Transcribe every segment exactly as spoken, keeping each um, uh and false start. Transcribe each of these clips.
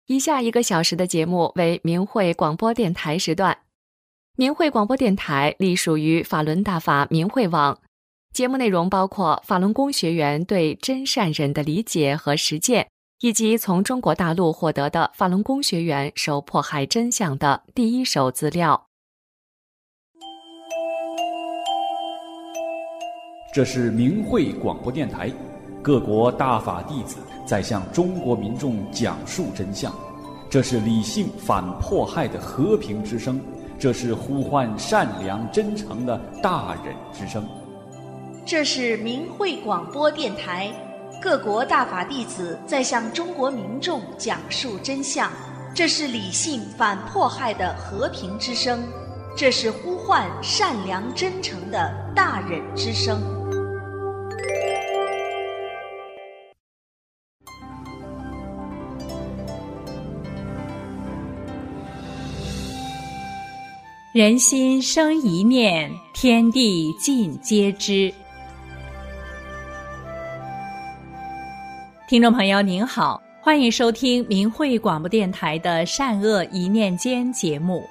以下一个小时的节目为明慧广播电台时段。明慧广播电台隶属于法轮大法明慧网，节目内容包括法轮功学员对真善忍的理解和实践，以及从中国大陆获得的法轮功学员受迫害真相的第一手资料。 这是明慧广播电台，各国大法弟子在向中国民众讲述真相，这是理性反迫害的和平之声，这是呼唤善良真诚的大忍之声。 这是明慧广播电台，各国大法弟子在向中国民众讲述真相，这是理性反迫害的和平之声，这是呼唤善良真诚的大忍之声。 人心生一念，天地尽皆知。听众朋友您好，欢迎收听明慧广播电台的善恶一念间节目。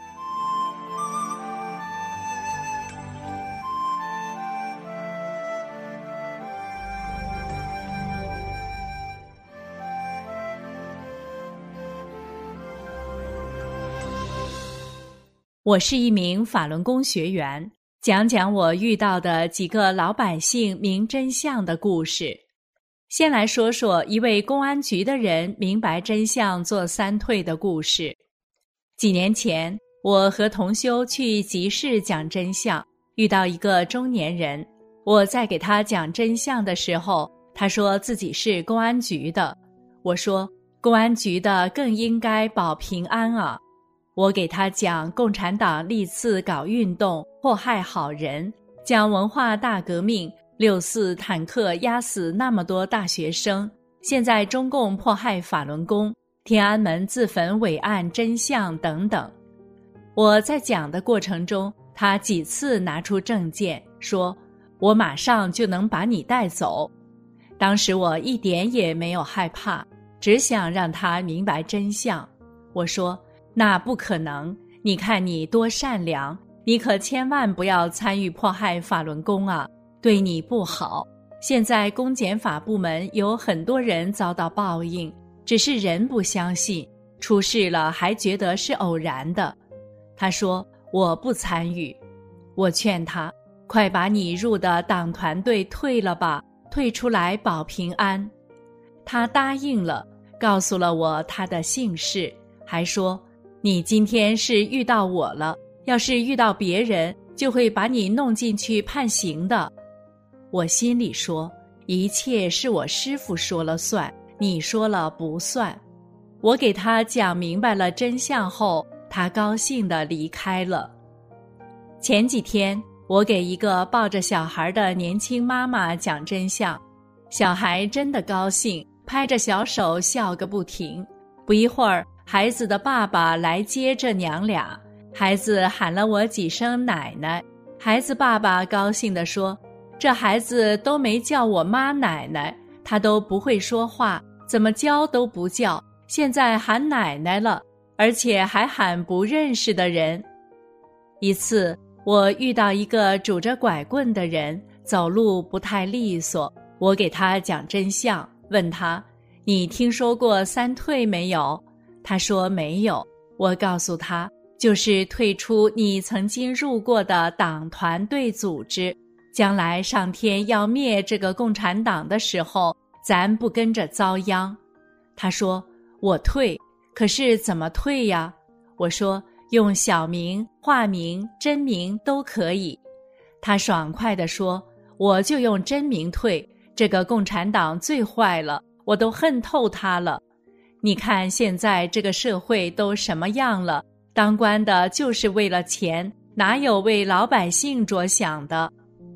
我是一名法轮功学员，讲讲我遇到的几个老百姓明真相的故事。先来说说一位公安局的人明白真相做三退的故事。几年前，我和同修去集市讲真相，遇到一个中年人。我在给他讲真相的时候，他说自己是公安局的。我说，公安局的更应该保平安啊。我给他讲共产党历次搞运动迫害好人，讲文化大革命，六四坦克压死那么多大学生，现在中共迫害法轮功，天安门自焚伟案真相等等。我在讲的过程中，他几次拿出证件，说我马上就能把你带走。当时我一点也没有害怕，只想让他明白真相。我说，那不可能，你看你多善良，你可千万不要参与迫害法轮功啊，对你不好。现在公检法部门有很多人遭到报应，只是人不相信，出事了还觉得是偶然的。他说我不参与。我劝他，快把你入的党团队退了吧，退出来保平安。他答应了，告诉了我他的姓氏，还说你今天是遇到我了，要是遇到别人，就会把你弄进去判刑的。我心里说，一切是我师父说了算，你说了不算。我给他讲明白了真相后，他高兴地离开了。前几天，我给一个抱着小孩的年轻妈妈讲真相，小孩真的高兴，拍着小手笑个不停。不一会儿，孩子的爸爸来接这娘俩，孩子喊了我几声奶奶，孩子爸爸高兴地说，这孩子都没叫我妈奶奶，他都不会说话，怎么叫都不叫，现在喊奶奶了，而且还喊不认识的人。一次，我遇到一个拄着拐棍的人，走路不太利索，我给他讲真相，问他，你听说过三退没有？他说没有。我告诉他，就是退出你曾经入过的党团队组织，将来上天要灭这个共产党的时候，咱不跟着遭殃。他说，我退，可是怎么退呀？我说，用小名、化名、真名都可以。他爽快地说，我就用真名退，这个共产党最坏了，我都恨透他了。你看现在这个社会都什么样了，当官的就是为了钱，哪有为老百姓着想的？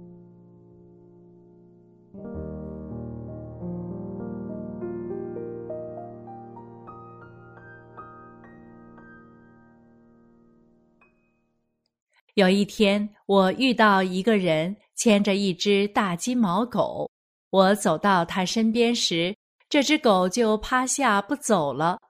有一天，我遇到一个人牵着一只大金毛狗，我走到他身边时，这只狗就趴下不走了。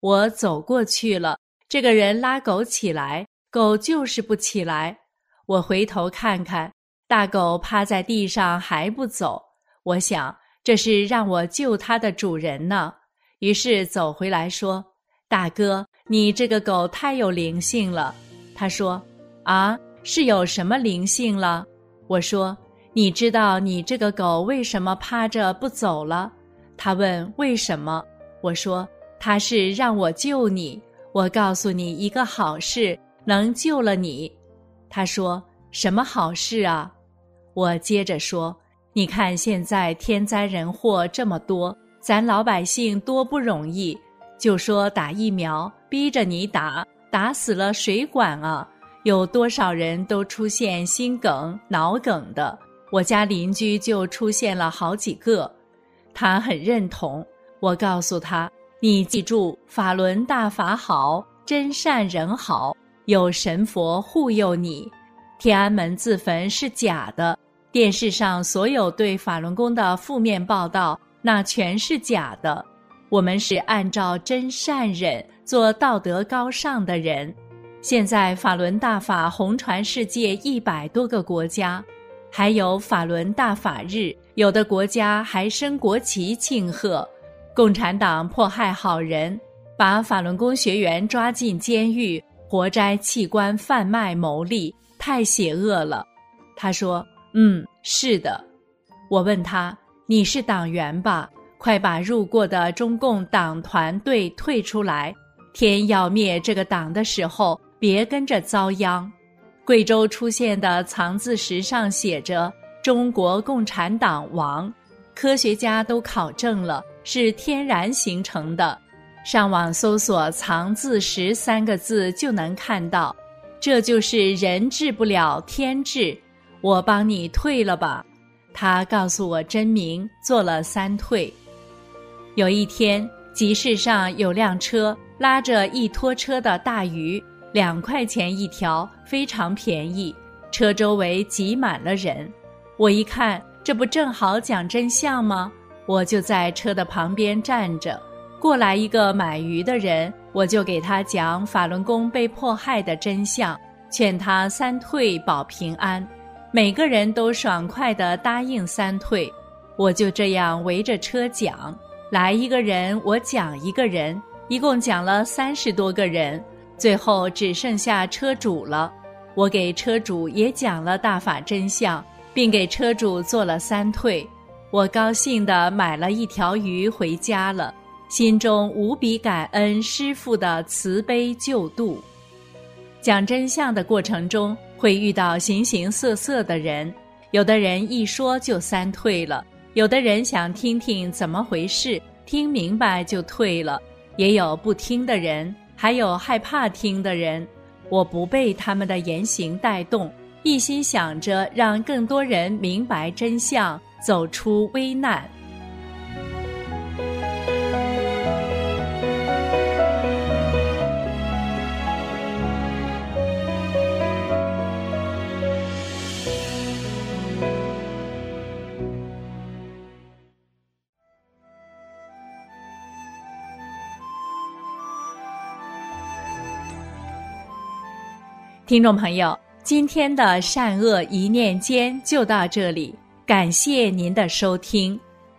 我走过去了，这个人拉狗起来，狗就是不起来。我回头看看，大狗趴在地上还不走，我想这是让我救它的主人呢。于是走回来说，大哥，你这个狗太有灵性了。他说，啊，是有什么灵性了？我说，你知道你这个狗为什么趴着不走了？他问为什么？我说，他是让我救你，我告诉你一个好事，能救了你。他说，什么好事啊？我接着说，你看现在天灾人祸这么多，咱老百姓多不容易，就说打疫苗，逼着你打，打死了谁管啊？有多少人都出现心梗、脑梗的，我家邻居就出现了好几个。他很认同，我告诉他，你记住，法轮大法好，真善人好，有神佛护佑你。天安门自焚是假的，电视上所有对法轮功的负面报道，那全是假的。我们是按照真善忍做道德高尚的人。现在法轮大法红传世界一百多个国家，还有法轮大法日，有的国家还升国旗庆贺。共产党迫害好人，把法轮功学员抓进监狱，活摘器官贩卖牟利，太邪恶了。他说，嗯，是的。我问他，你是党员吧？快把入过的中共党团队退出来，天要灭这个党的时候，别跟着遭殃。贵州出现的藏字石上写着中国共产党亡，科学家都考证了，是天然形成的。上网搜索藏字石三个字就能看到，这就是人治不了天治，我帮你退了吧。他告诉我真名，做了三退。有一天，集市上有辆车拉着一拖车的大鱼，两块钱一条，非常便宜，车周围挤满了人。我一看，这不正好讲真相吗？我就在车的旁边站着，过来一个买鱼的人，我就给他讲法轮功被迫害的真相，劝他三退保平安。每个人都爽快地答应三退，我就这样围着车讲，来一个人我讲一个人，一共讲了三十多个人，最后只剩下车主了。我给车主也讲了大法真相，并给车主做了三退。我高兴地买了一条鱼回家了，心中无比感恩师父的慈悲救度。讲真相的过程中，会遇到形形色色的人，有的人一说就三退了，有的人想听听怎么回事，听明白就退了，也有不听的人，还有害怕听的人。我不被他们的言行带动，一心想着让更多人明白真相，走出危难。听众朋友，今天的善恶一念间就到这里，感谢您的收听。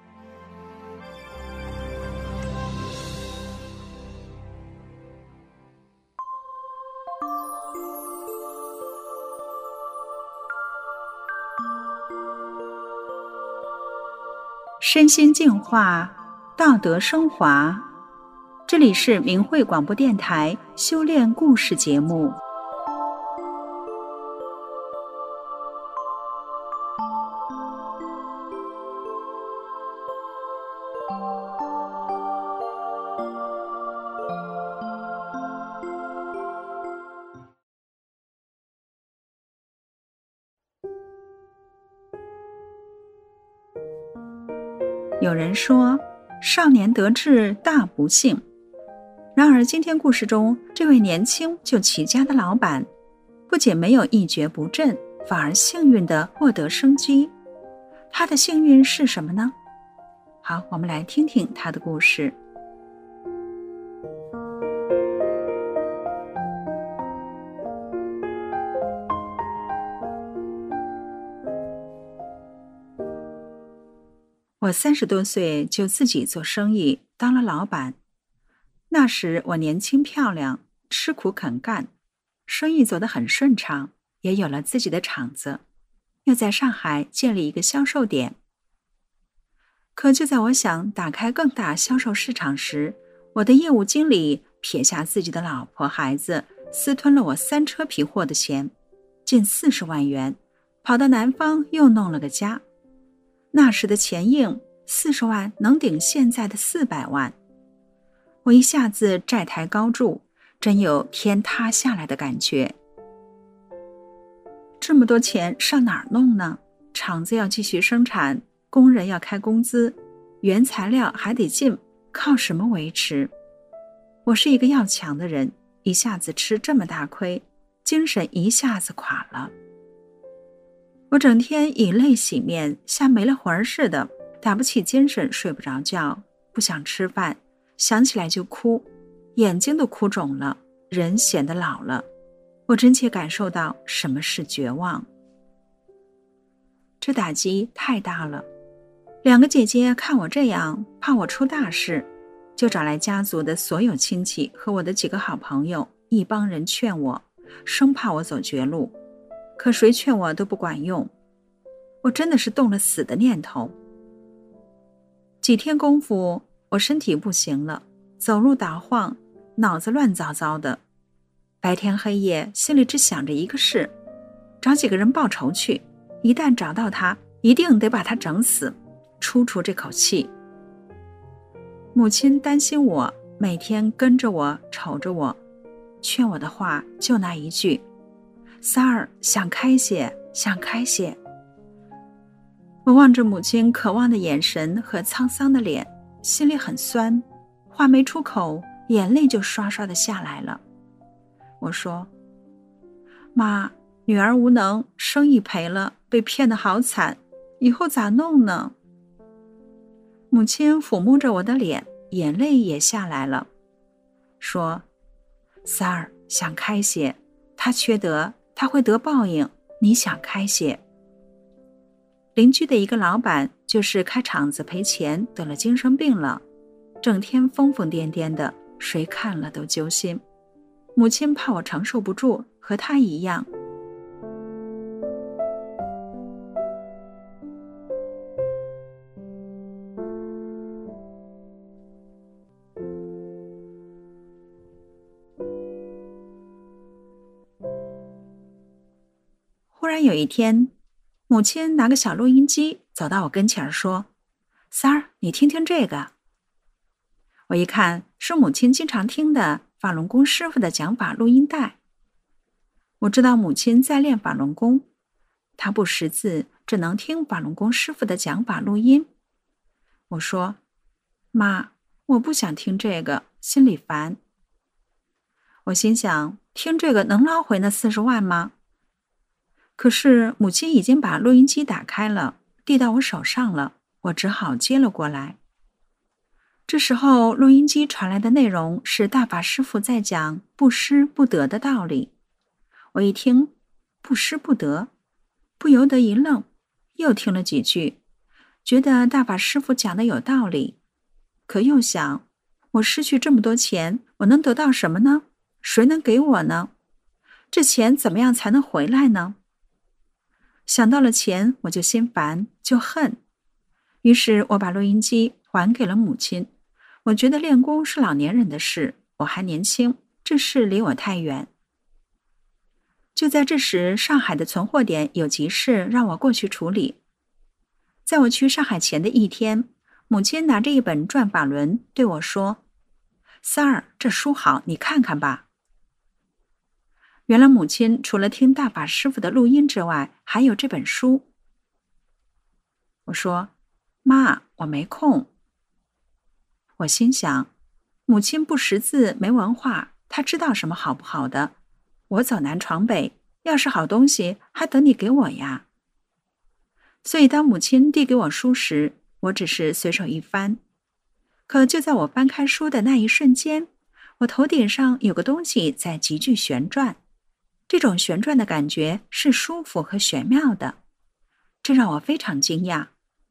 身心净化，道德升华。这里是明慧广播电台修炼故事节目。有人说，少年得志大不幸。然而今天故事中，这位年轻就起家的老板，不仅没有一蹶不振，反而幸运地获得生机。他的幸运是什么呢？好，我们来听听他的故事。 我三十多岁就自己做生意，当了老板。那时我年轻漂亮，吃苦肯干，生意走得很顺畅，也有了自己的厂子，又在上海建立一个销售点。可就在我想打开更大销售市场时，我的业务经理撇下自己的老婆孩子，私吞了我三车皮货的钱，近四十万元，跑到南方又弄了个家。那时的钱硬，四十万能顶现在的四百万。我一下子债台高筑，真有天塌下来的感觉。这么多钱上哪儿弄呢？厂子要继续生产，工人要开工资，原材料还得进，靠什么维持？我是一个要强的人，一下子吃这么大亏，精神一下子垮了。我整天以泪洗面，像没了魂似的，打不起精神，睡不着觉，不想吃饭，想起来就哭，眼睛都哭肿了，人显得老了。我真切感受到什么是绝望。这打击太大了。两个姐姐看我这样，怕我出大事，就找来家族的所有亲戚和我的几个好朋友，一帮人劝我，生怕我走绝路。可谁劝我都不管用，我真的是动了死的念头。几天功夫，我身体不行了，走路打晃，脑子乱糟糟的，白天黑夜心里只想着一个事，找几个人报仇去，一旦找到他，一定得把他整死，出出这口气。母亲担心我，每天跟着我，瞅着我，劝我的话就那一句：三儿，想开些，想开些。我望着母亲渴望的眼神和沧桑的脸，心里很酸，话没出口，眼泪就刷刷的下来了。我说：妈，女儿无能，生意赔了，被骗得好惨，以后咋弄呢？母亲抚摸着我的脸，眼泪也下来了，说：三儿，想开些，他缺德，他会得报应，你想开些。邻居的一个老板就是开厂子赔钱，得了精神病了，整天疯疯癫癫的，谁看了都揪心。母亲怕我承受不住，和他一样。忽然有一天，母亲拿个小录音机走到我跟前说：三儿，你听听这个。我一看，是母亲经常听的法轮功师傅的讲法录音带。我知道母亲在练法轮功，她不识字，只能听法轮功师傅的讲法录音。我说：妈，我不想听这个，心里烦。我心想，听这个能捞回那四十万吗？可是母亲已经把录音机打开了，递到我手上了，我只好接了过来。这时候录音机传来的内容是大法师父在讲不失不得的道理。我一听不失不得，不由得一愣，又听了几句，觉得大法师父讲的有道理，可又想，我失去这么多钱，我能得到什么呢？谁能给我呢？这钱怎么样才能回来呢？想到了钱，我就心烦，就恨。于是我把录音机还给了母亲。我觉得练功是老年人的事，我还年轻，这事离我太远。就在这时，上海的存货点有急事让我过去处理。在我去上海前的一天，母亲拿着一本转法轮对我说：三儿，这书好，你看看吧。原来母亲除了听大法师父的录音之外，还有这本书。我说：妈，我没空。我心想，母亲不识字，没文化，她知道什么好不好的？我走南闯北，要是好东西，还等你给我呀。所以当母亲递给我书时，我只是随手一翻。可就在我翻开书的那一瞬间，我头顶上有个东西在急剧旋转，这种旋转的感觉是舒服和玄妙的，这让我非常惊讶。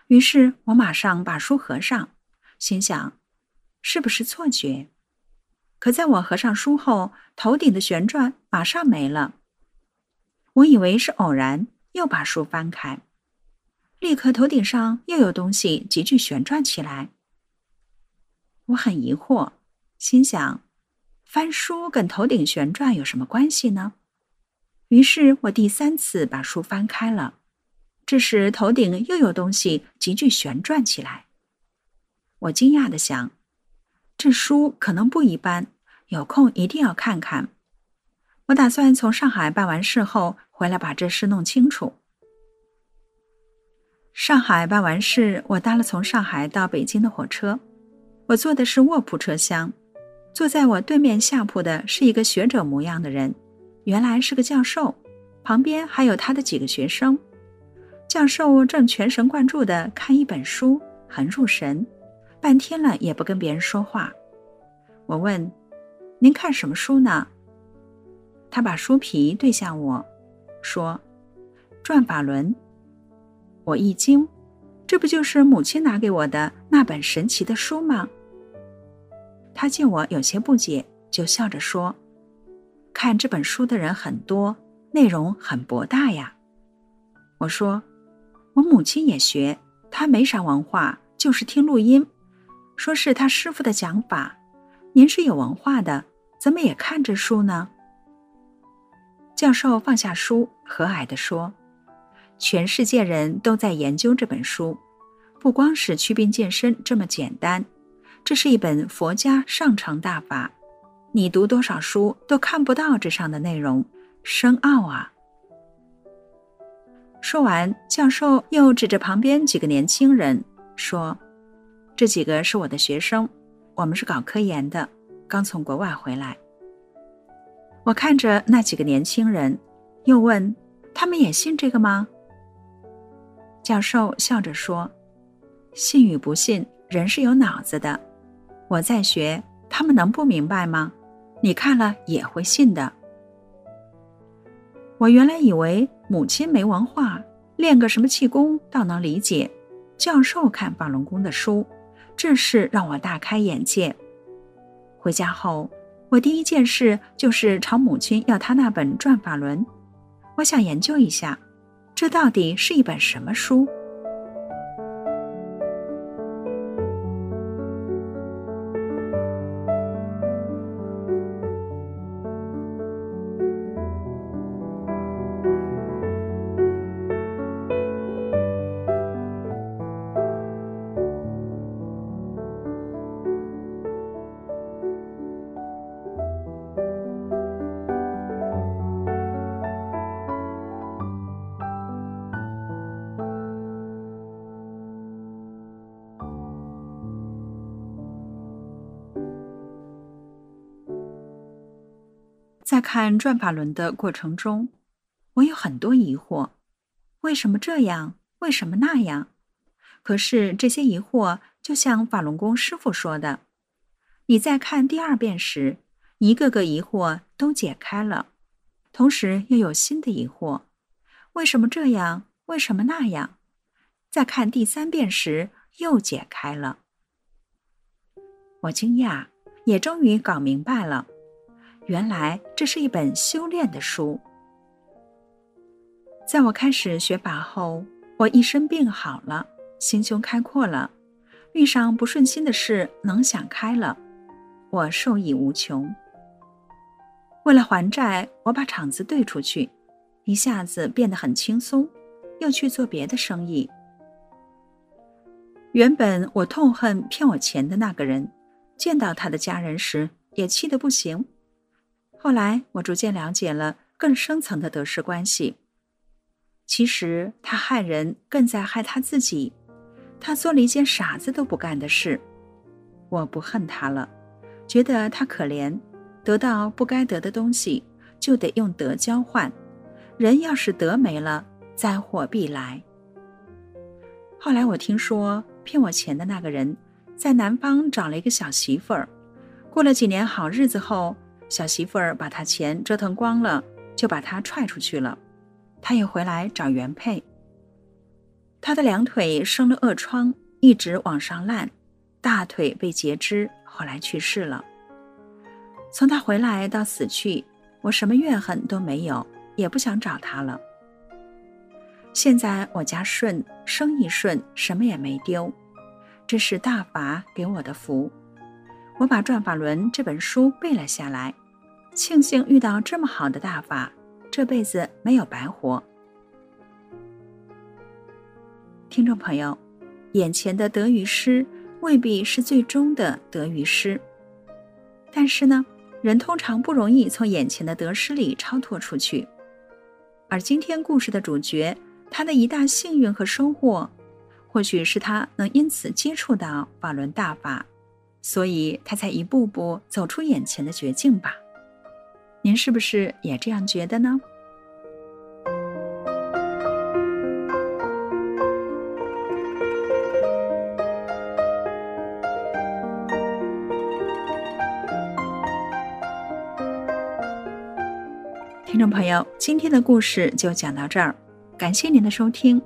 于是我马上把书合上，心想，是不是错觉？可在我合上书后，头顶的旋转马上没了。我以为是偶然，又把书翻开，立刻头顶上又有东西急剧旋转起来。我很疑惑，心想，翻书跟头顶旋转有什么关系呢？于是我第三次把书翻开了，这时头顶又有东西急剧旋转起来。我惊讶地想，这书可能不一般，有空一定要看看。我打算从上海办完事后回来把这事弄清楚。上海办完事，我搭了从上海到北京的火车。我坐的是卧铺车厢，坐在我对面下铺的是一个学者模样的人，原来是个教授，旁边还有他的几个学生。教授正全神贯注地看一本书，很入神，半天了也不跟别人说话。我问，您看什么书呢？他把书皮对向我，说，转法轮。我一惊，这不就是母亲拿给我的那本神奇的书吗？他见我有些不解，就笑着说，看这本书的人很多，内容很博大呀。我说，我母亲也学，她没啥文化，就是听录音，说是她师傅的讲法。您是有文化的，怎么也看这书呢？教授放下书，和蔼地说，全世界人都在研究这本书，不光是祛病健身这么简单，这是一本佛家上乘大法，你读多少书都看不到这上的内容，深奥啊。说完，教授又指着旁边几个年轻人说，这几个是我的学生，我们是搞科研的，刚从国外回来。我看着那几个年轻人，又问，他们也信这个吗？教授笑着说，信与不信，人是有脑子的，我在学，他们能不明白吗？你看了也会信的。我原来以为母亲没文化，练个什么气功倒能理解，教授看法轮功的书，这事让我大开眼界。回家后，我第一件事就是朝母亲要她那本转法轮，我想研究一下，这到底是一本什么书。在看转法轮的过程中，我有很多疑惑，为什么这样？为什么那样？可是这些疑惑就像法轮功师父说的，你在看第二遍时，一个个疑惑都解开了，同时又有新的疑惑，为什么这样？为什么那样？在看第三遍时又解开了。我惊讶，也终于搞明白了，原来这是一本修炼的书。在我开始学法后，我一身病好了，心胸开阔了，遇上不顺心的事能想开了，我受益无穷。为了还债，我把厂子兑出去，一下子变得很轻松，又去做别的生意。原本我痛恨骗我钱的那个人，见到他的家人时也气得不行。后来我逐渐了解了更深层的得失关系，其实他害人更在害他自己，他做了一件傻子都不干的事。我不恨他了，觉得他可怜，得到不该得的东西就得用德交换，人要是德没了，灾祸必来。后来我听说骗我钱的那个人在南方找了一个小媳妇儿，过了几年好日子后，小媳妇儿把他钱折腾光了，就把他踹出去了，他又回来找原配。 他的两腿生了恶疮，一直往上烂，大腿被截肢，后来去世了。从他回来到死去，我什么怨恨都没有，也不想找他了。现在我家顺，生意顺，什么也没丢，这是大法给我的福。我把《转法轮》这本书背了下来，庆幸遇到这么好的大法，这辈子没有白活。听众朋友，眼前的得与失未必是最终的得与失，但是呢，人通常不容易从眼前的得失里超脱出去。而今天故事的主角，他的一大幸运和收获，或许是他能因此接触到法轮大法，所以他才一步步走出眼前的绝境吧。您是不是也这样觉得呢？听众朋友，今天的故事就讲到这儿，感谢您的收听。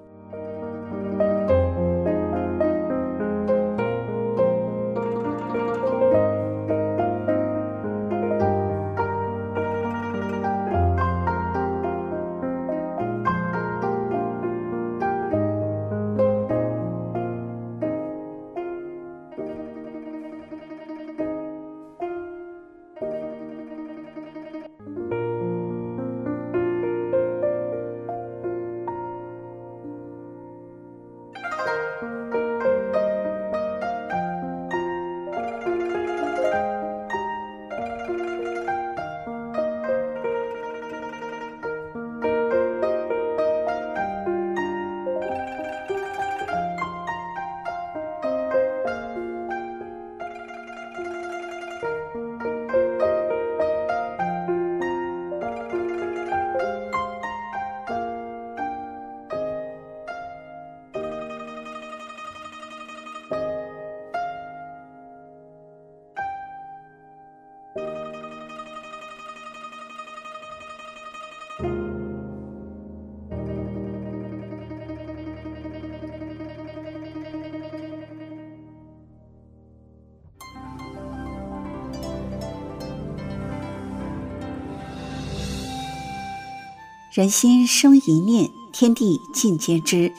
人心生一念，天地尽皆知。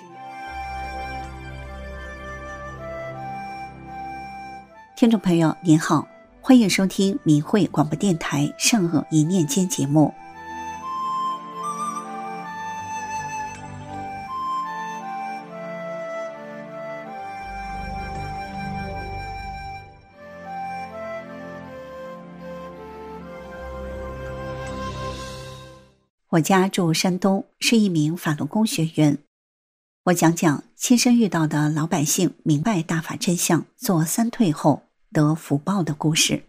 听众朋友您好，欢迎收听明慧广播电台善恶一念间节目。我家住山东，是一名法轮功学员。我讲讲亲身遇到的老百姓明白大法真相，做三退后得福报的故事。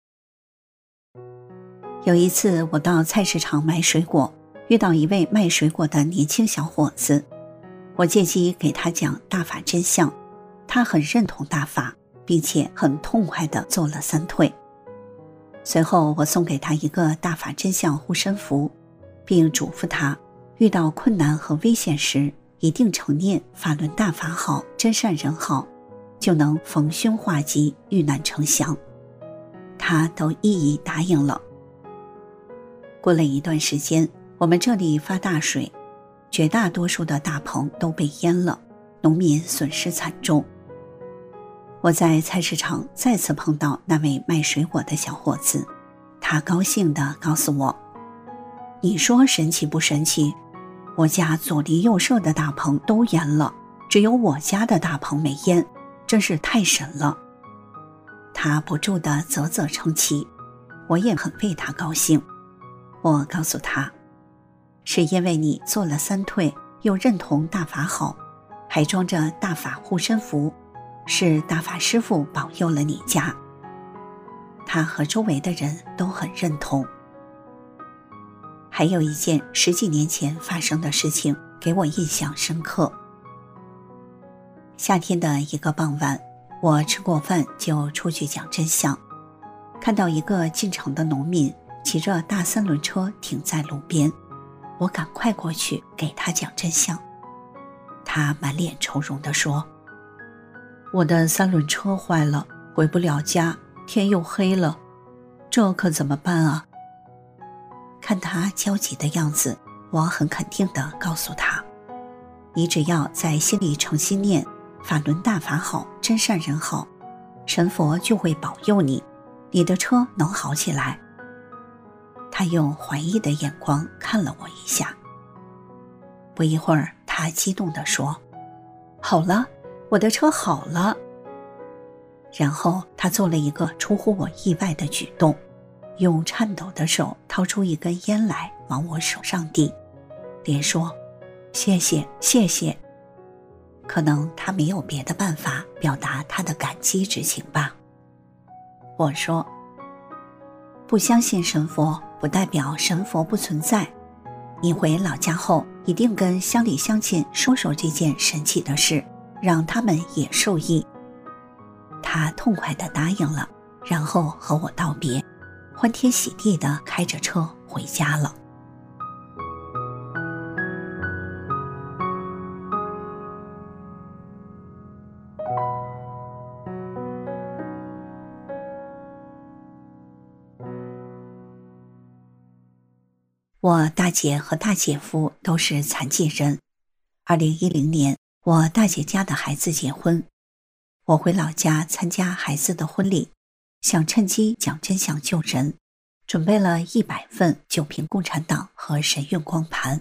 有一次我到菜市场买水果，遇到一位卖水果的年轻小伙子，我借机给他讲大法真相，他很认同大法，并且很痛快地做了三退。随后我送给他一个大法真相护身符，并嘱咐他遇到困难和危险时，一定承念法轮大法好，真善人好，就能逢凶化吉，遇难成祥。他都一一答应了。过了一段时间，我们这里发大水，绝大多数的大棚都被淹了，农民损失惨重。我在菜市场再次碰到那位卖水果的小伙子，他高兴地告诉我，你说神奇不神奇？我家左邻右舍的大棚都淹了，只有我家的大棚没淹，真是太神了。他不住地啧啧称奇，我也很为他高兴。我告诉他，是因为你做了三退，又认同大法好，还装着大法护身符，是大法师父保佑了你家。他和周围的人都很认同。还有一件十几年前发生的事情给我印象深刻。夏天的一个傍晚，我吃过饭就出去讲真相，看到一个进城的农民骑着大三轮车停在路边，我赶快过去给他讲真相。他他满脸愁容地说：我的三轮车坏了，回不了家，天又黑了，这可怎么办啊？看他焦急的样子，我很肯定地告诉他：你只要在心里诚心念法轮大法好，真善人好，神佛就会保佑你，你的车能好起来。他用怀疑的眼光看了我一下，不一会儿他激动地说：好了，我的车好了。然后他做了一个出乎我意外的举动，用颤抖的手掏出一根烟来往我手上递，连说：谢谢谢谢。可能他没有别的办法表达他的感激之情吧。我说：不相信神佛不代表神佛不存在，你回老家后一定跟乡里乡亲说说这件神奇的事，让他们也受益。他痛快地答应了，然后和我道别，欢天喜地地开着车回家了。我大姐和大姐夫都是残疾人。二零一零年，我大姐家的孩子结婚，我回老家参加孩子的婚礼，想趁机讲真相救人，准备了一百份九瓶共产党和神韵光盘。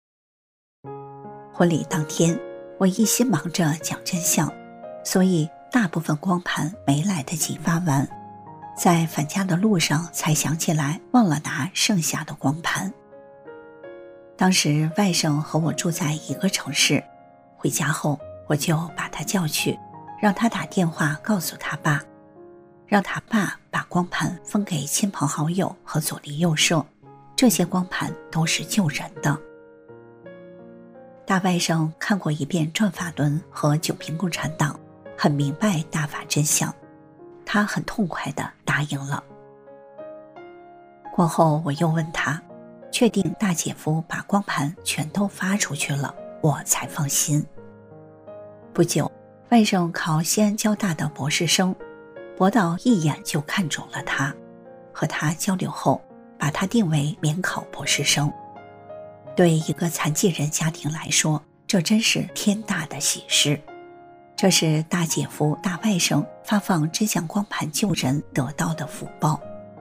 婚礼当天，我一心忙着讲真相，所以大部分光盘没来得及发完，在返家的路上才想起来忘了拿剩下的光盘。当时外甥和我住在一个城市，回家后我就把他叫去，让他打电话告诉他爸，让他爸把光盘分给亲朋好友和左邻右舍，这些光盘都是救人的。大外甥看过一遍转法轮和九瓶共产党，很明白大法真相，他很痛快地答应了。过后我又问他，确定大姐夫把光盘全都发出去了，我才放心。不久，外甥考西安交大的博士生，博导一眼就看中了他，和他交流后把他定为免考博士生。对一个残疾人家庭来说，这真是天大的喜事。这是大姐夫大外甥发放真相光盘救人得到的福报。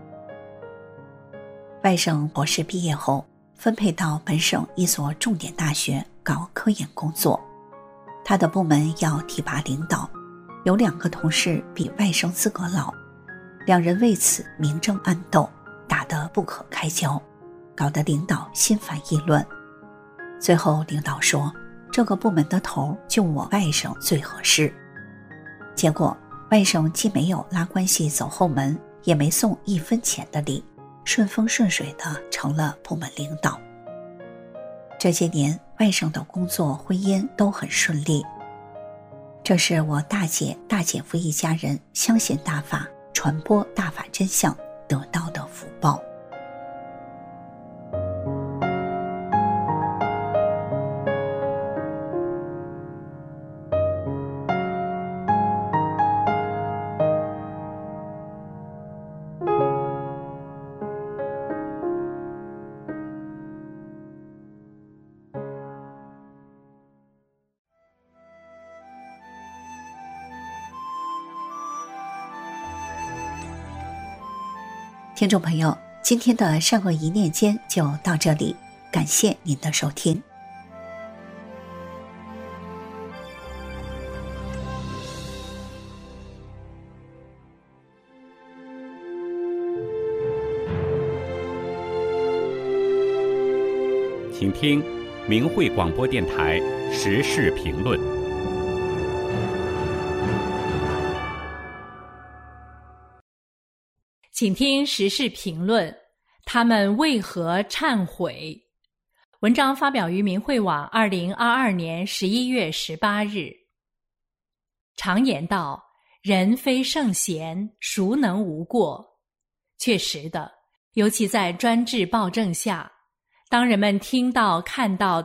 外甥博士毕业后分配到本省一所重点大学搞科研工作，他的部门要提拔领导，有两个同事比外甥资格老，两人为此明争暗斗，打得不可开交，搞得领导心烦意乱。最后领导说，这个部门的头就我外甥最合适。结果外甥既没有拉关系走后门，也没送一分钱的礼，顺风顺水的成了部门领导。这些年外甥的工作婚姻都很顺利，这是我大姐大姐夫一家人相信大法传播大法真相得到的福报。听众朋友，今天的善恶一念间就到这里，感谢您的收听。 请听明慧广播电台时事评论。 请听时事评论，他们为何忏悔？文章发表于明慧网二零二二年十一月十八日。常言道，人非圣贤，孰能无过？确实的，尤其在专制暴政下，当人们听到看到的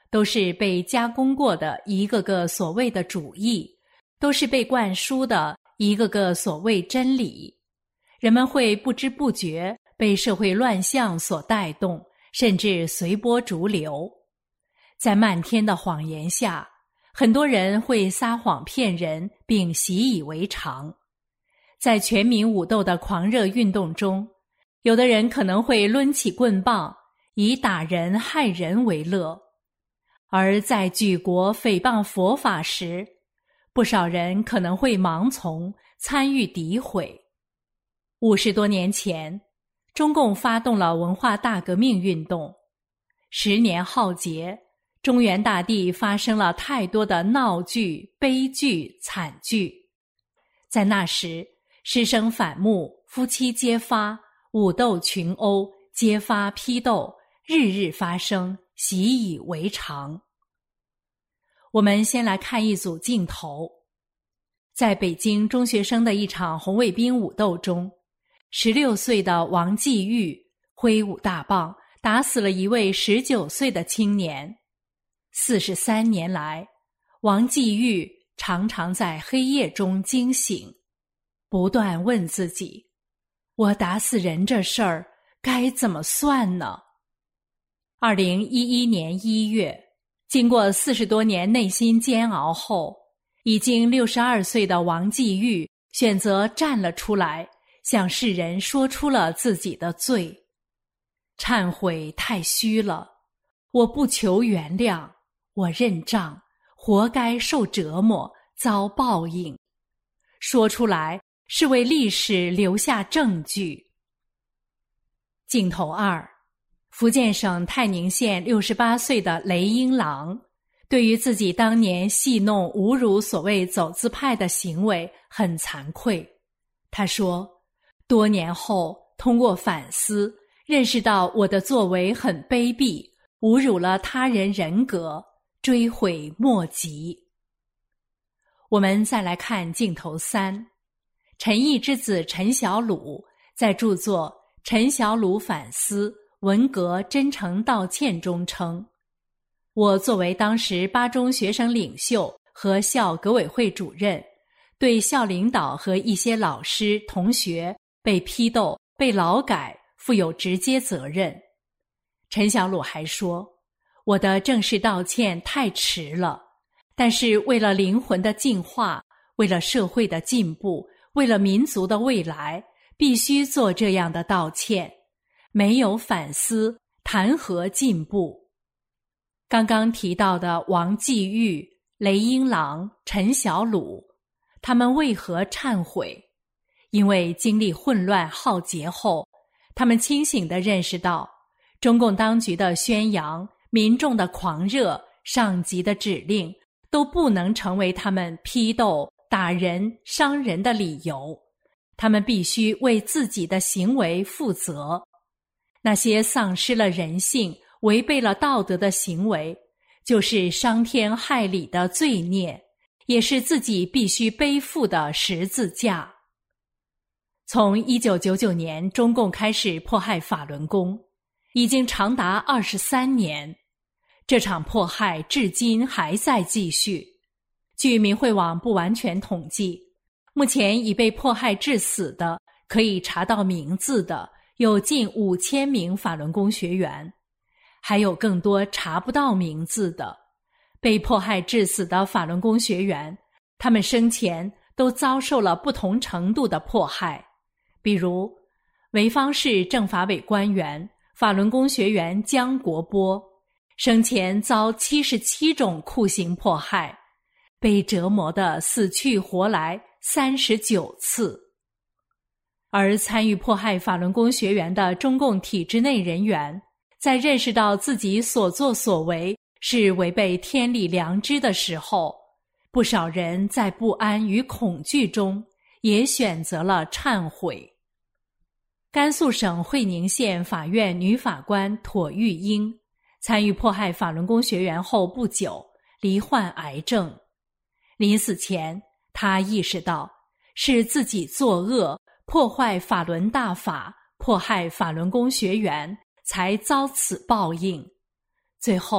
都是被加工过的一个个所谓的主义，都是被灌输的一个个所谓真理。人们会不知不觉被社会乱象所带动，甚至随波逐流。在漫天的谎言下，很多人会撒谎骗人，并习以为常。在全民武斗的狂热运动中，有的人可能会抡起棍棒，以打人害人为乐。而在举国诽谤佛法时，不少人可能会盲从，参与诋毁。五十多年前，中共发动了文化大革命运动，十年浩劫，中原大地发生了太多的闹剧、悲剧、惨剧。在那时，师生反目，夫妻揭发，武斗群殴，揭发批斗，日日发生，习以为常。我们先来看一组镜头。在北京中学生的一场红卫兵武斗中，十六岁的王继玉挥舞大棒，打死了一位十九岁的青年。四十三年来，王继玉常常在黑夜中惊醒，不断问自己：我打死人这事儿该怎么算呢？二零一一年一月，经过四十多年内心煎熬后，已经六十二岁的王继玉选择站了出来，向世人说出了自己的罪。忏悔太虚了，我不求原谅，我认账，活该受折磨，遭报应。说出来是为历史留下证据。镜头二，福建省泰宁县六十八岁的雷英郎，对于自己当年戏弄侮辱所谓走资派的行为很惭愧。他说，多年后通过反思，认识到我的作为很卑鄙，侮辱了他人人格，追悔莫及。我们再来看镜头三，陈毅之子陈小鲁在著作《陈小鲁反思文革真诚道歉》中称，我作为当时八中学生领袖和校革委会主任，对校领导和一些老师同学被批斗、被劳改负有直接责任。陈小鲁还说，我的正式道歉太迟了，但是为了灵魂的净化，为了社会的进步，为了民族的未来，必须做这样的道歉。没有反思，谈何进步？刚刚提到的王继玉、雷英郎、陈小鲁，他们为何忏悔？因为经历混乱浩劫后，他们清醒地认识到，中共当局的宣扬、民众的狂热、上级的指令，都不能成为他们批斗、打人、伤人的理由。他们必须为自己的行为负责。那些丧失了人性、违背了道德的行为，就是伤天害理的罪孽，也是自己必须背负的十字架。从一九九九年中共开始迫害法轮功，已经长达二十三年，这场迫害至今还在继续。据明慧网不完全统计，目前已被迫害致死的，可以查到名字的有近五千名法轮功学员，还有更多查不到名字的。被迫害致死的法轮功学员，他们生前都遭受了不同程度的迫害。比如潍坊市政法委官员、法轮功学员姜国波，生前遭七十七种酷刑迫害，被折磨得死去活来三十九次。而参与迫害法轮功学员的中共体制内人员，在认识到自己所作所为是违背天理良知的时候，不少人在不安与恐惧中也选择了忏悔。甘肃省会宁县法院女法官妥玉英参与迫害法轮功学员后不久，罹患癌症。临死前，她意识到是自己作恶，破坏法轮大法，迫害法轮功学员，才遭此报应。最后，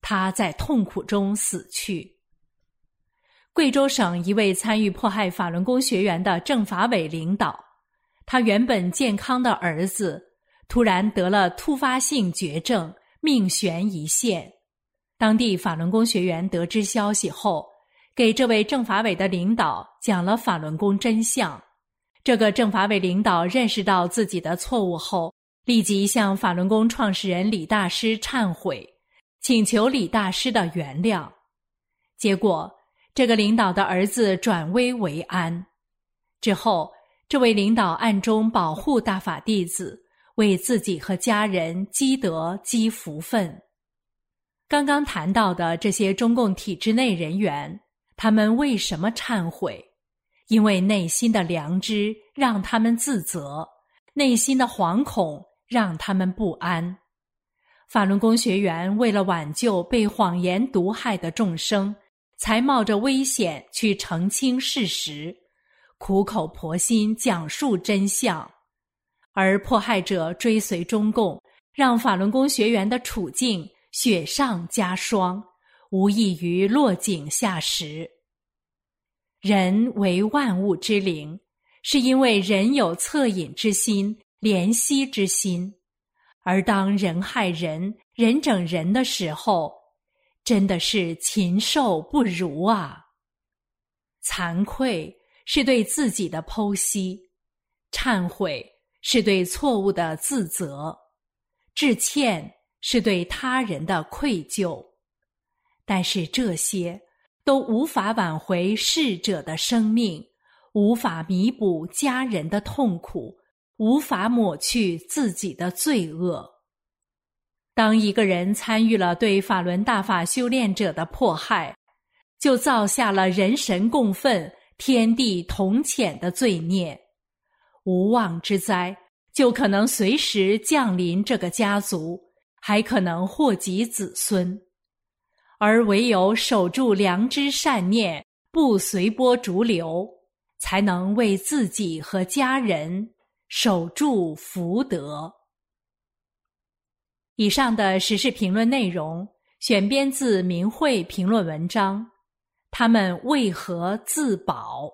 他在痛苦中死去。贵州省一位参与迫害法轮功学员的政法委领导，他原本健康的儿子突然得了突发性绝症，命悬一线。当地法轮功学员得知消息后，给这位政法委的领导讲了法轮功真相。这个政法委领导认识到自己的错误后，立即向法轮功创始人李大师忏悔，请求李大师的原谅。结果这个领导的儿子转危为安。之后这位领导暗中保护大法弟子，为自己和家人积德积福分。刚刚谈到的这些中共体制内人员，他们为什么忏悔？因为内心的良知让他们自责，内心的惶恐让他们不安。法轮功学员为了挽救被谎言毒害的众生，才冒着危险去澄清事实，苦口婆心讲述真相。而迫害者追随中共，让法轮功学员的处境雪上加霜，无异于落井下石。人为万物之灵，是因为人有恻隐之心、怜惜之心，而当人害人、人整人的时候，真的是禽兽不如啊！惭愧是对自己的剖析，忏悔是对错误的自责，致歉是对他人的愧疚。但是这些都无法挽回逝者的生命，无法弥补家人的痛苦，无法抹去自己的罪恶。当一个人参与了对法轮大法修炼者的迫害，就造下了人神共愤、天地同谴的罪孽，无妄之灾就可能随时降临这个家族，还可能祸及子孙。而唯有守住良知善念，不随波逐流，才能为自己和家人守住福德。以上的时事评论内容选编自明慧评论文章，他们为何自保？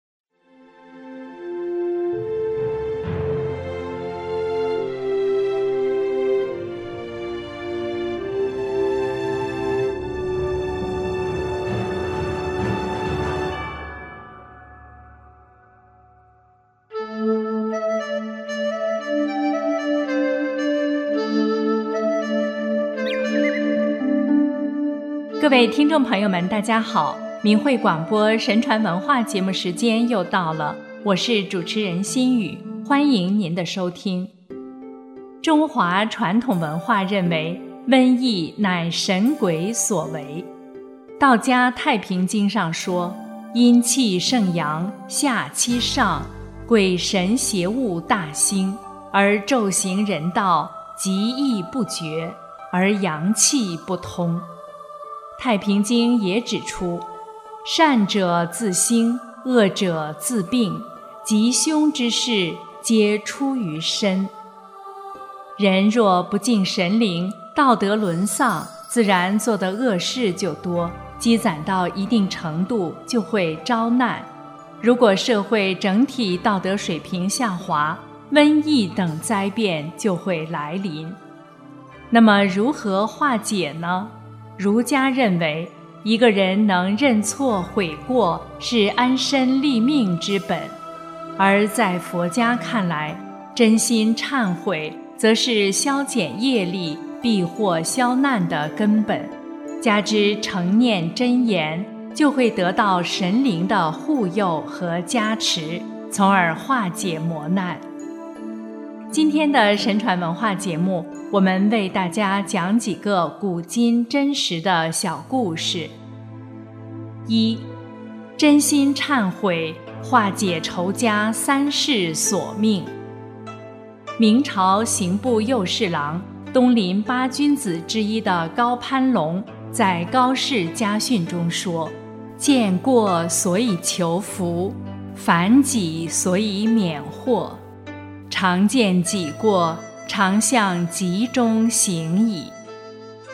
各位听众朋友们，大家好！明慧广播神传文化节目时间又到了，我是主持人心雨，欢迎您的收听。中华传统文化认为，瘟疫乃神鬼所为。道家《太平经》上说：“阴气盛阳，下欺上，鬼神邪物大兴，而昼行人道，极易不绝，而阳气不通。”太平经也指出，善者自兴，恶者自病，吉凶之事皆出于身。人若不敬神灵，道德沦丧，自然做的恶事就多，积攒到一定程度就会招难。如果社会整体道德水平下滑，瘟疫等灾变就会来临。那么如何化解呢？儒家认为，一个人能认错悔过是安身立命之本，而在佛家看来，真心忏悔则是消减业力、避祸消难的根本。加之诚念真言，就会得到神灵的护佑和加持，从而化解磨难。今天的神传文化节目，我们为大家讲几个古今真实的小故事。一，真心忏悔，化解仇家三世所命。明朝刑部右侍郎、东林八君子之一的高攀龙，在高氏家训中说：“见过所以求福，反己所以免祸。常见己过，常向吉中行矣。”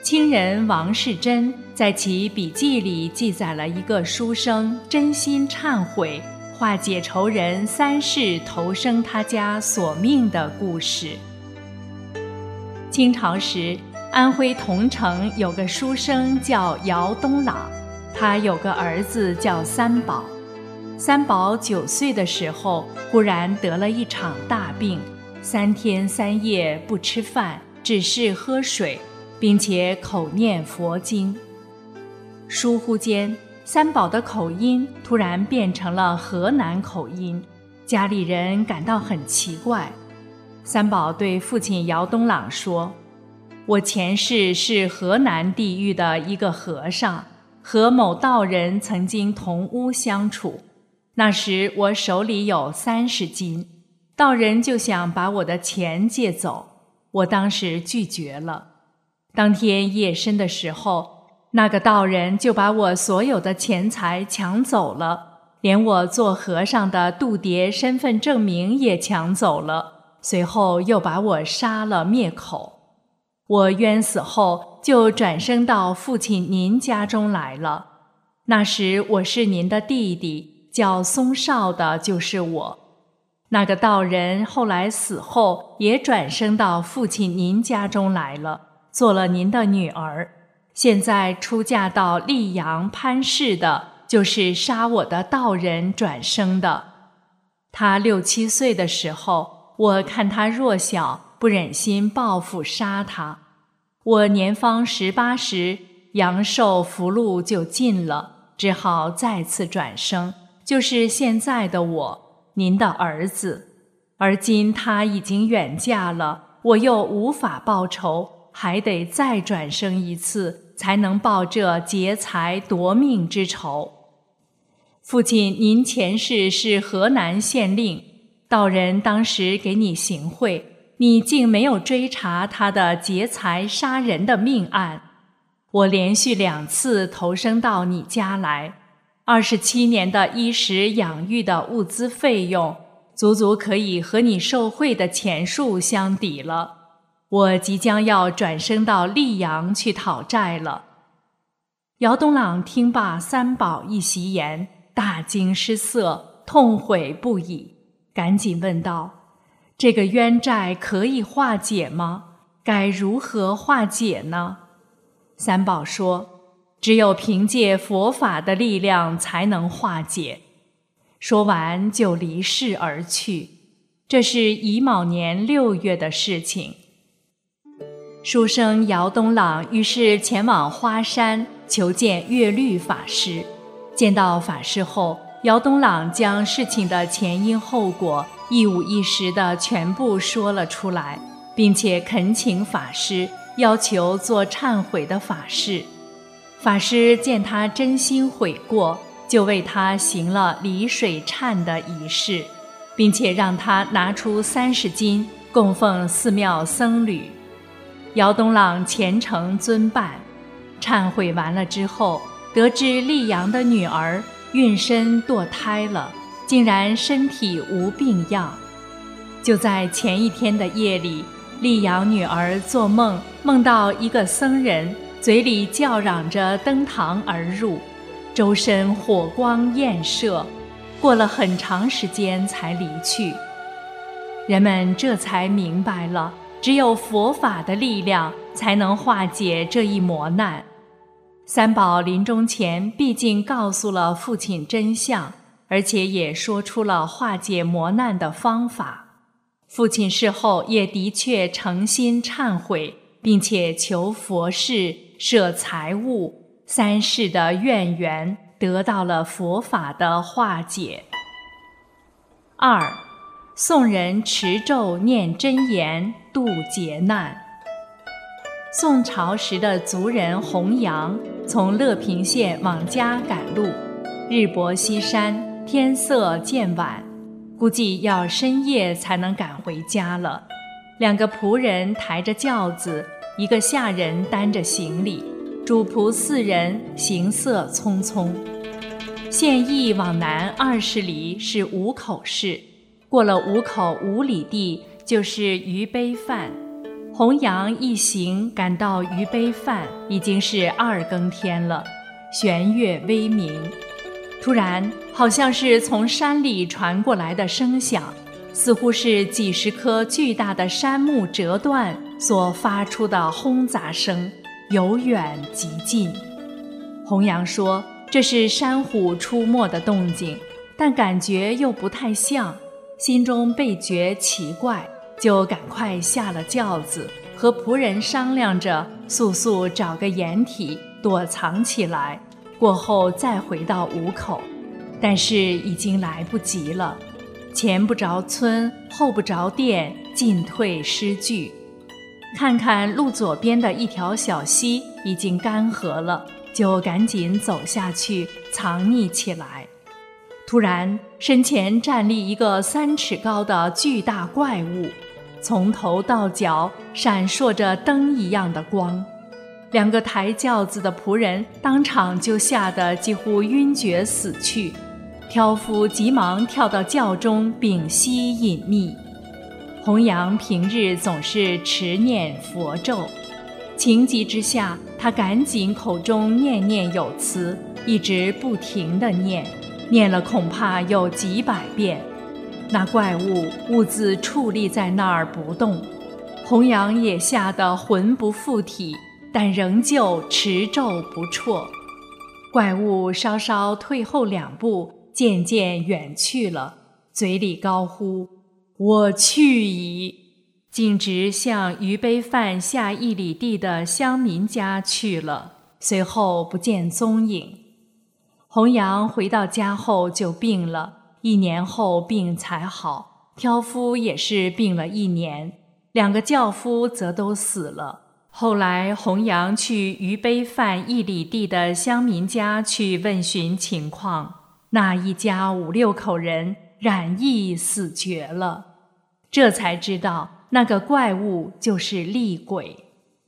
清人王世贞在其笔记里记载了一个书生真心忏悔，化解仇人三世投生他家索命的故事。清朝时，安徽桐城有个书生叫姚东朗，他有个儿子叫三宝。三宝九岁的时候，忽然得了一场大病，三天三夜不吃饭，只是喝水，并且口念佛经。疏忽间，三宝的口音突然变成了河南口音，家里人感到很奇怪。三宝对父亲姚东朗说：“我前世是河南地域的一个和尚，和某道人曾经同屋相处。那时我手里有三十斤，道人就想把我的钱借走，我当时拒绝了。当天夜深的时候，那个道人就把我所有的钱财抢走了，连我做和尚的度牒身份证明也抢走了，随后又把我杀了灭口。我冤死后就转生到父亲您家中来了，那时我是您的弟弟，叫松少的就是我。那个道人后来死后也转生到父亲您家中来了，做了您的女儿，现在出嫁到溧阳潘氏的就是杀我的道人转生的。他六七岁的时候，我看他弱小，不忍心报复杀他。我年方十八时，阳寿福禄就尽了，只好再次转生，就是现在的我，您的儿子。而今他已经远嫁了，我又无法报仇，还得再转生一次，才能报这劫财夺命之仇。父亲您前世是河南县令，道人当时给你行贿，你竟没有追查他的劫财杀人的命案。我连续两次投生到你家来，二十七年的衣食养育的物资费用，足足可以和你受贿的钱数相抵了。我即将要转生到溧阳去讨债了。姚东朗听罢三宝一席言，大惊失色，痛悔不已，赶紧问道：这个冤债可以化解吗？该如何化解呢？三宝说：只有凭借佛法的力量才能化解。说完就离世而去。这是乙卯年六月的事情。书生姚东朗于是前往花山求见月律法师。见到法师后，姚东朗将事情的前因后果一五一十地全部说了出来，并且恳请法师要求做忏悔的法事。法师见他真心悔过，就为他行了离水忏的仪式，并且让他拿出三十金供奉寺庙僧侣。姚东朗虔诚遵办。忏悔完了之后，得知溧阳的女儿孕身堕胎了，竟然身体无病恙。就在前一天的夜里，溧阳女儿做梦，梦到一个僧人嘴里叫嚷着登堂而入，周身火光焰射，过了很长时间才离去。人们这才明白了，只有佛法的力量才能化解这一磨难。三宝临终前毕竟告诉了父亲真相，而且也说出了化解磨难的方法。父亲事后也的确诚心忏悔，并且求佛事舍财物，三世的怨缘得到了佛法的化解。二，宋人持咒念真言度劫难。宋朝时的族人洪阳从乐平县往家赶路，日薄西山，天色渐晚，估计要深夜才能赶回家了。两个仆人抬着轿子，一个下人担着行李，主仆四人行色匆匆。县邑往南二十里是五口市，过了五口五里地就是于卑范。 洪阳一行赶到于悲范，已经是二更天了，弦月微明。突然，好像是从山里传过来的声响，似乎是几十棵巨大的杉木折断所发出的轰杂声，由远及近。洪阳说，这是山虎出没的动静，但感觉又不太像，心中倍觉奇怪，就赶快下了轿子，和仆人商量着速速找个掩体躲藏起来，过后再回到五口。但是已经来不及了，前不着村，后不着店，进退失据。看看路左边的一条小溪已经干涸了，就赶紧走下去藏匿起来。突然，身前站立一个三尺高的巨大怪物，从头到脚闪烁着灯一样的光。两个抬轿子的仆人当场就吓得几乎晕厥死去，挑夫急忙跳到轿中屏息隐秘。洪阳平日总是持念佛咒，情急之下，他赶紧口中念念有词，一直不停地念，念了恐怕有几百遍。那怪物兀自矗立在那儿不动，洪阳也吓得魂不附体，但仍旧持咒不辍。怪物稍稍退后两步，渐渐远去了，嘴里高呼：“我去矣！”径直向于悲范下一里地的乡民家去了，随后不见踪影。洪阳回到家后就病了，一年后病才好，挑夫也是病了一年，两个轿夫则都死了。后来洪阳去于悲范一里地的乡民家去问询情况，那一家五六口人染疫死绝了，这才知道那个怪物就是厉鬼。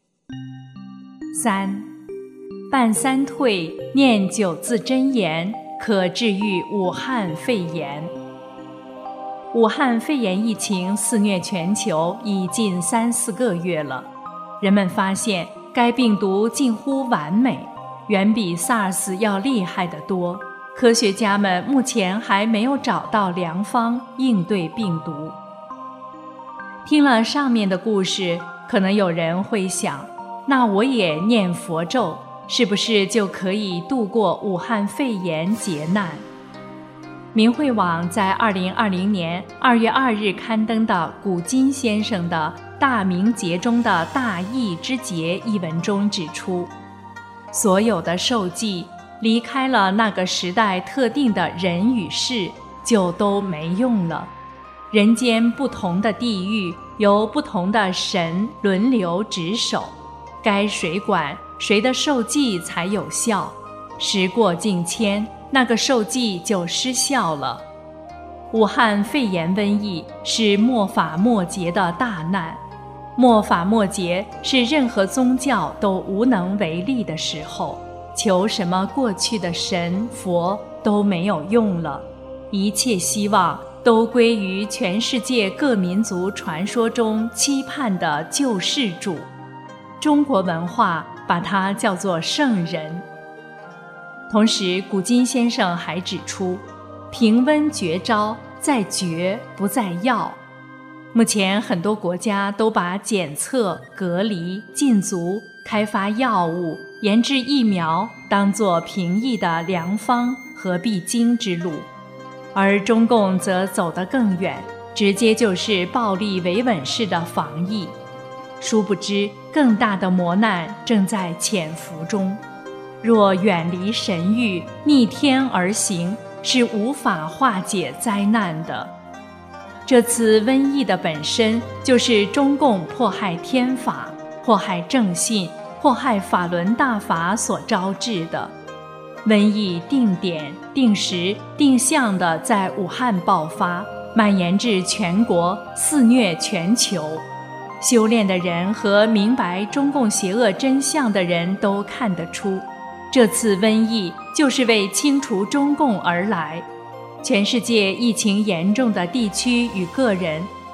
三，办三退，念九字真言，可治愈武汉肺炎。武汉肺炎疫情肆虐全球已近三四个月了，人们发现该病毒近乎完美，远比 SARS 要厉害得多。科学家们目前还没有找到良方应对病毒。听了上面的故事，可能有人会想，那我也念佛咒，是不是就可以度过武汉肺炎劫难？明慧网在二零二零年二月二日刊登的古今先生的《大明劫中的大疫之劫》一文中指出，所有的受记离开了那个时代特定的人与事，就都没用了。人间不同的地域，由不同的神轮流值守，该谁管谁的受记才有效。时过境迁，那个受记就失效了。武汉肺炎瘟疫是末法末劫的大难，末法末劫是任何宗教都无能为力的时候，求什么过去的神佛都没有用了，一切希望都归于全世界各民族传说中期盼的救世主。中国文化把它叫做圣人。同时，古今先生还指出，平温绝招在绝不在药。目前很多国家都把检测、隔离、禁足、开发药物、研制疫苗当作平疫的良方和必经之路，而中共则走得更远，直接就是暴力维稳式的防疫。殊不知，更大的磨难正在潜伏中。若远离神谕，逆天而行，是无法化解灾难的。这次瘟疫的本身就是中共迫害天法、迫害正信、迫害法轮大法所招致的。瘟疫定点、定时、定向地在武汉爆发，蔓延至全国，肆虐全球。修炼的人和明白中共邪恶真相的人都看得出，这次瘟疫就是为清除中共而来。全世界疫情严重的地区与个人，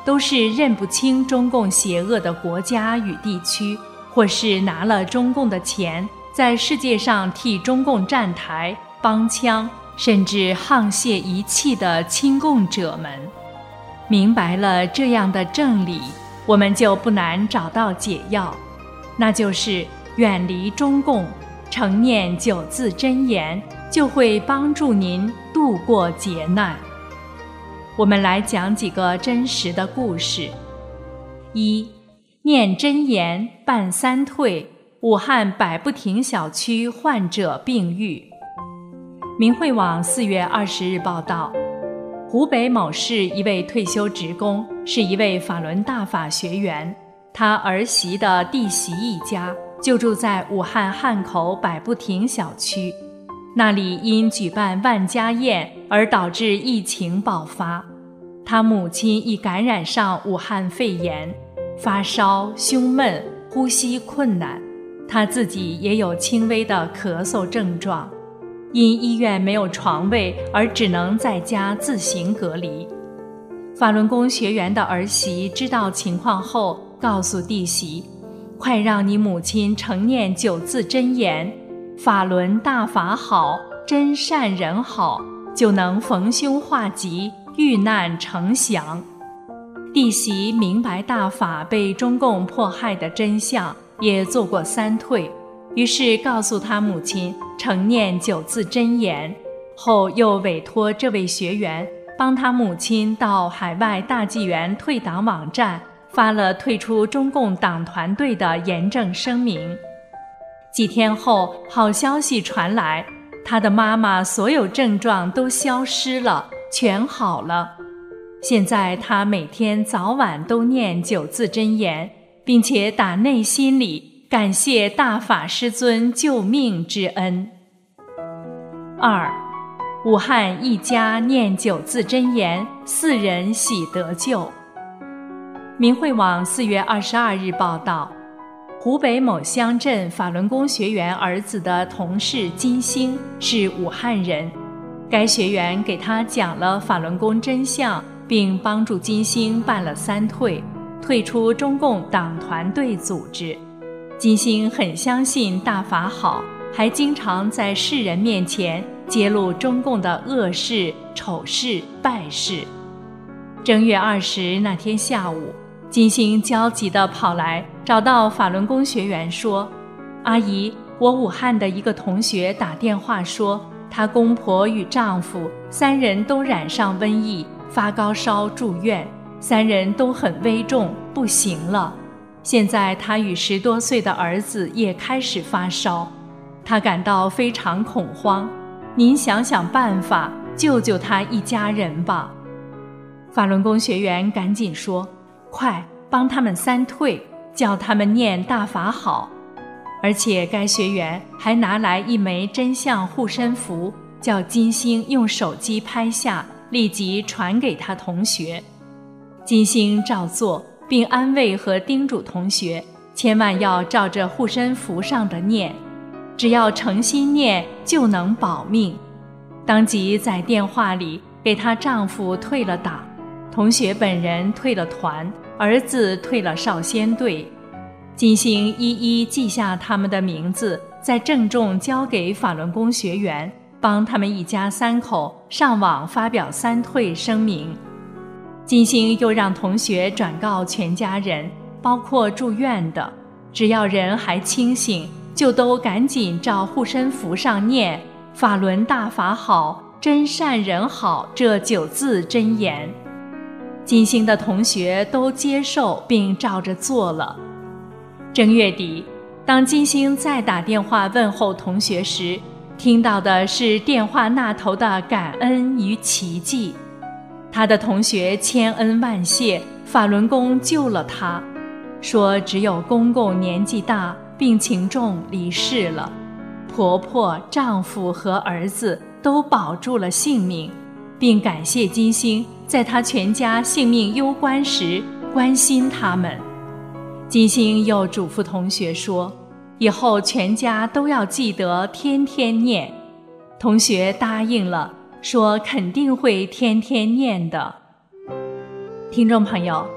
都是认不清中共邪恶的国家与地区，或是拿了中共的钱，在世界上替中共站台、帮腔，甚至沆瀣一气的亲共者们。明白了这样的正理，我们就不难找到解药，那就是远离中共，常念九字真言，就会帮助您度过劫难。我们来讲几个真实的故事。一，念真言办三退，武汉百步亭小区患者病愈。明慧网四月二十日报道，湖北某市一位退休职工是一位法轮大法学员，他儿媳的弟媳一家就住在武汉汉口百步亭小区，那里因举办万家宴而导致疫情爆发，他母亲已感染上武汉肺炎，发烧、胸闷、呼吸困难，他自己也有轻微的咳嗽症状，因医院没有床位而只能在家自行隔离。法轮功学员的儿媳知道情况后，告诉弟媳，快让你母亲承念九字真言，法轮大法好，真善人好，就能逢凶化吉，遇难成祥。弟媳明白大法被中共迫害的真相，也做过三退，于是告诉他母亲承念九字真言，后又委托这位学员帮他母亲到海外大纪元退党网站发了退出中共党团队的严正声明。几天后，好消息传来，他的妈妈所有症状都消失了，全好了。现在他每天早晚都念九字真言，并且打内心里感谢大法师尊救命之恩。二，武汉一家念九字真言，四人喜得救。明慧网四月二十二日报道，湖北某乡镇法轮功学员儿子的同事金星是武汉人，该学员给他讲了法轮功真相，并帮助金星办了三退，退出中共党团队组织。金星很相信大法好，还经常在世人面前揭露中共的恶事、丑事、败事。正月二十那天下午，金星焦急地跑来找到法轮功学员说，阿姨，我武汉的一个同学打电话说，她公婆与丈夫三人都染上瘟疫，发高烧住院，三人都很危重，不行了。现在她与十多岁的儿子也开始发烧，她感到非常恐慌，您想想办法，救救她一家人吧。法轮功学员赶紧说，快帮他们三退，叫他们念大法好。而且该学员还拿来一枚真相护身符，叫金星用手机拍下，立即传给他同学。金星照做，并安慰和叮嘱同学千万要照着护身符上的念，只要诚心念就能保命。当即在电话里给她丈夫退了党，同学本人退了团，儿子退了少先队。金星一一记下他们的名字，再郑重交给法轮功学员，帮他们一家三口上网发表三退声明。金星又让同学转告全家人，包括住院的，只要人还清醒，就都赶紧照护身符上念法轮大法好，真善人好这九字真言。金星的同学都接受并照着做了。正月底，当金星再打电话问候同学时，听到的是电话那头的感恩与奇迹。他的同学千恩万谢，法轮功救了他，说只有公公年纪大，病情重离世了，婆婆、丈夫和儿子都保住了性命，并感谢金星在他全家性命攸关时关心他们。金星又嘱咐同学说，以后全家都要记得天天念。同学答应了，说肯定会天天念的。听众朋友，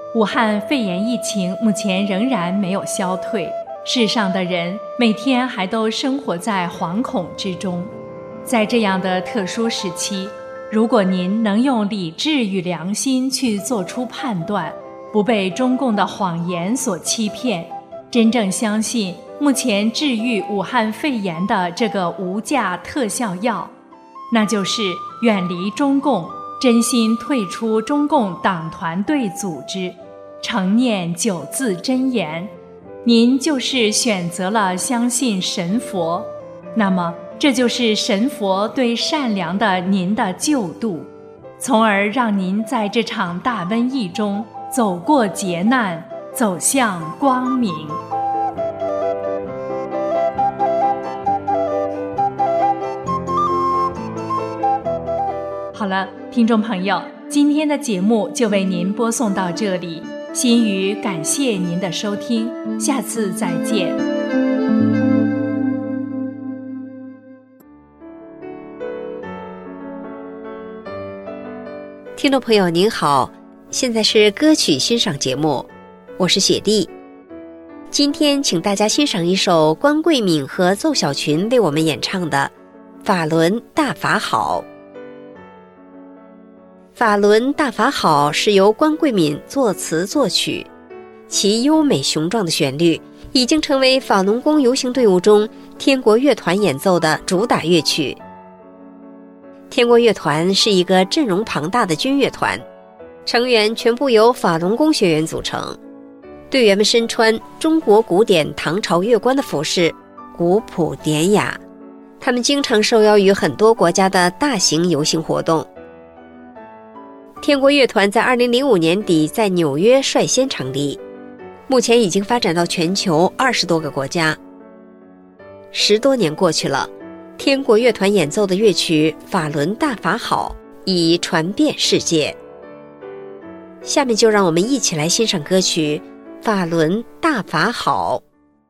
武汉肺炎疫情目前仍然没有消退，世上的人每天还都生活在惶恐之中。在这样的特殊时期，如果您能用理智与良心去做出判断，不被中共的谎言所欺骗，真正相信目前治愈武汉肺炎的这个无价特效药，那就是远离中共，真心退出中共党团队组织，诚念九字真言，您就是选择了相信神佛，那么这就是神佛对善良的您的救度，从而让您在这场大瘟疫中走过劫难，走向光明。好了，听众朋友，今天的节目就为您播送到这里，心语感谢您的收听，下次再见。 听众朋友您好，现在是歌曲欣赏节目，我是雪莉。今天请大家欣赏一首关桂敏和奏小群为我们演唱的《法轮大法好》。法轮大法好是由关桂敏作词作曲，其优美雄壮的旋律已经成为法轮功游行队伍中天国乐团演奏的主打乐曲。天国乐团是一个阵容庞大的军乐团，成员全部由法轮功学员组成，队员们身穿中国古典唐朝乐官的服饰，古朴典雅。他们经常受邀于很多国家的大型游行活动。天国乐团在二零零五年底在纽约率先成立，目前已经发展到全球二十多个国家。十多年过去了，天国乐团演奏的乐曲《法轮大法好》已传遍世界。下面就让我们一起来欣赏歌曲《法轮大法好》。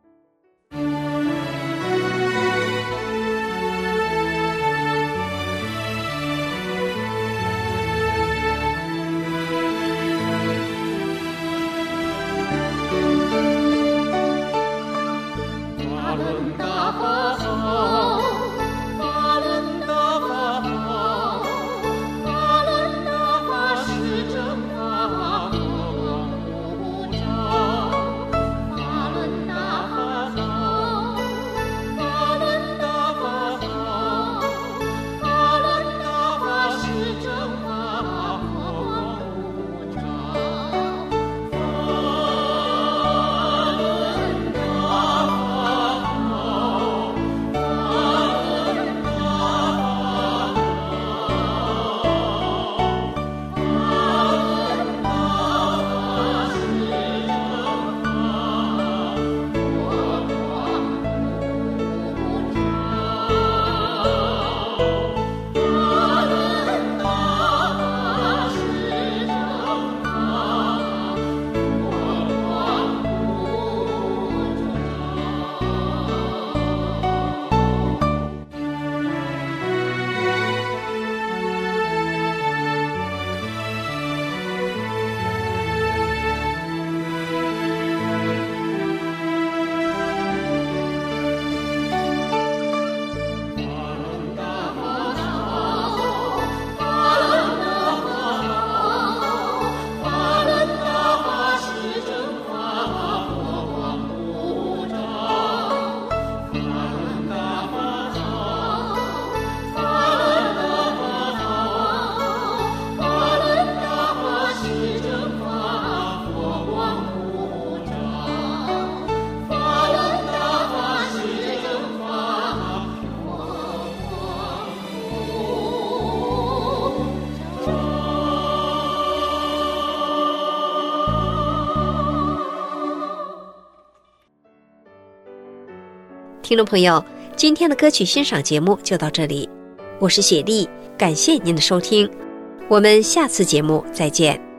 听众朋友，今天的歌曲欣赏节目就到这里，我是雪莉，感谢您的收听，我们下次节目再见。